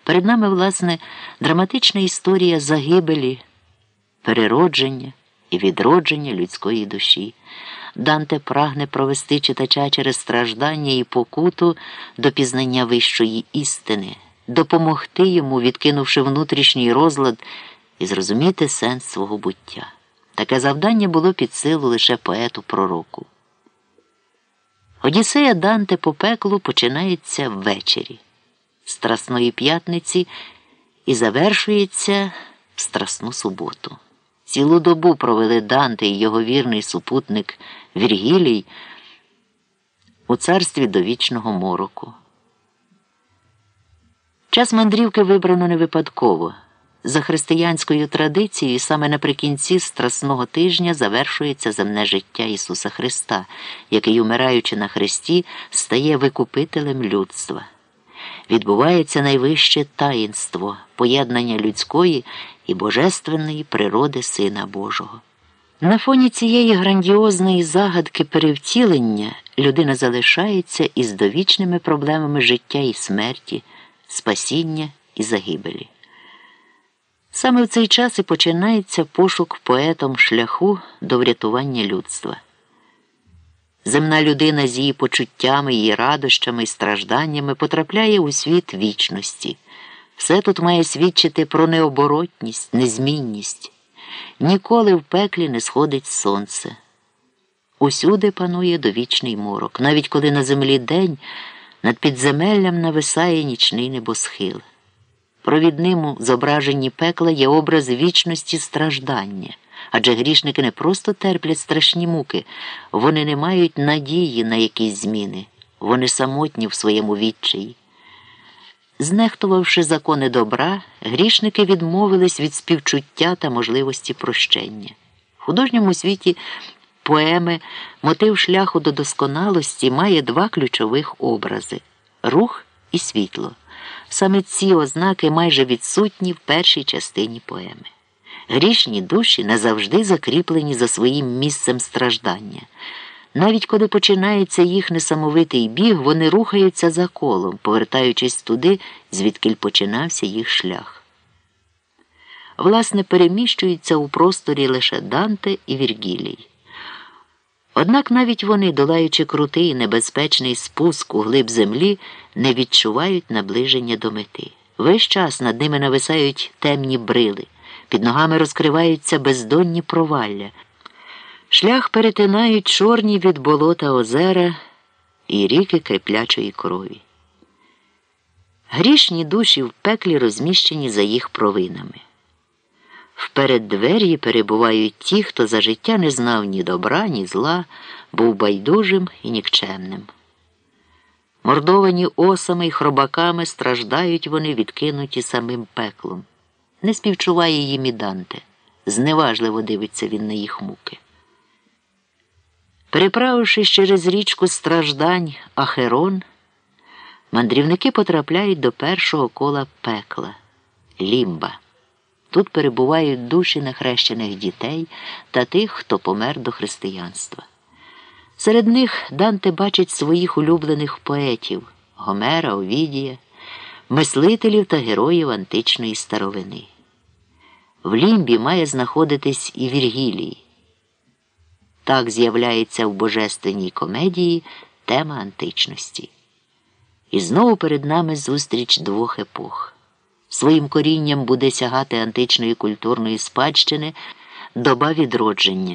Перед нами, власне, драматична історія загибелі, переродження і відродження людської душі. Данте прагне провести читача через страждання і покуту до пізнання вищої істини, допомогти йому, відкинувши внутрішній розлад, і зрозуміти сенс свого буття. Таке завдання було під силу лише поету-пророку. Одіссея Данте по пеклу починається ввечері Страсної п'ятниці і завершується в Страсну суботу. Цілу добу провели Данте і його вірний супутник Віргілій у царстві довічного мороку. Час мандрівки вибрано не випадково. За християнською традицією, саме наприкінці Страсного тижня завершується земне життя Ісуса Христа, який, умираючи на хресті, стає викупителем людства. Відбувається найвище таїнство – поєднання людської і божественної природи Сина Божого. На фоні цієї грандіозної загадки перевтілення людина залишається із довічними проблемами життя і смерті, спасіння і загибелі. Саме в цей час і починається пошук поетом шляху до врятування людства. Земна людина з її почуттями, її радощами і стражданнями потрапляє у світ вічності. Все тут має свідчити про необоротність, незмінність. Ніколи в пеклі не сходить сонце. Усюди панує довічний морок. Навіть коли на землі день, над підземеллям нависає нічний небосхил. Провідним у зображенні пекла є образ вічності страждання. Адже грішники не просто терплять страшні муки, вони не мають надії на якісь зміни, вони самотні в своєму відчаї. Знехтувавши закони добра, грішники відмовились від співчуття та можливості прощення. В художньому світі поеми мотив шляху до досконалості має два ключових образи – рух і світло. Саме ці ознаки майже відсутні в першій частині поеми. Грішні душі назавжди закріплені за своїм місцем страждання. Навіть коли починається їх несамовитий біг, вони рухаються за колом, повертаючись туди, звідкіль починався їх шлях. Власне, переміщуються у просторі лише Данте і Віргілій. Однак навіть вони, долаючи крутий і небезпечний спуск у глиб землі, не відчувають наближення до мети. Весь час над ними нависають темні брили, під ногами розкриваються бездонні провалля. Шлях перетинають чорні від болота озера і ріки киплячої крові. Грішні душі в пеклі розміщені за їх провинами. В переддвер'ї перебувають ті, хто за життя не знав ні добра, ні зла, був байдужим і нікчемним. Мордовані осами й хробаками страждають вони, відкинуті самим пеклом. Не співчуває їм і Данте. Зневажливо дивиться він на їх муки. Переправившись через річку страждань Ахерон, мандрівники потрапляють до першого кола пекла – Лімба. Тут перебувають душі нехрещених дітей та тих, хто помер до християнства. Серед них Данте бачить своїх улюблених поетів – Гомера, Овідія, мислителів та героїв античної старовини. В Лімбі має знаходитись і Віргілій. Так з'являється в божественній комедії тема античності. І знову перед нами зустріч двох епох. Своїм корінням буде сягати античної культурної спадщини доба відродження.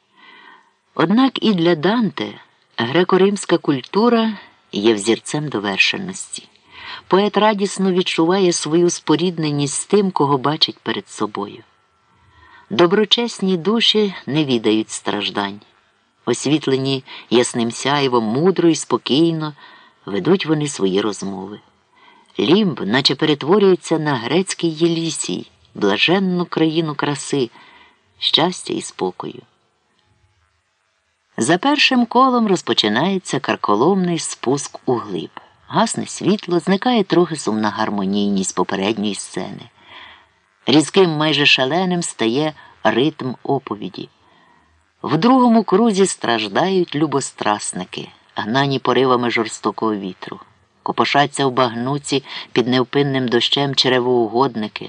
Однак і для Данте греко-римська культура є взірцем довершеності. Поет радісно відчуває свою спорідненість з тим, кого бачить перед собою. Доброчесні душі не відають страждань. Освітлені ясним сяйвом, мудро і спокійно ведуть вони свої розмови. Лімб наче перетворюється на грецький Єлісій, блаженну країну краси, щастя і спокою. За першим колом розпочинається карколомний спуск у глиб. Гасне світло, зникає трохи сумна гармонійність попередньої сцени. Різким, майже шаленим стає ритм оповіді. В другому крузі страждають любострастники, гнані поривами жорстокого вітру. копошаться в багнуці під невпинним дощем черевоугодники,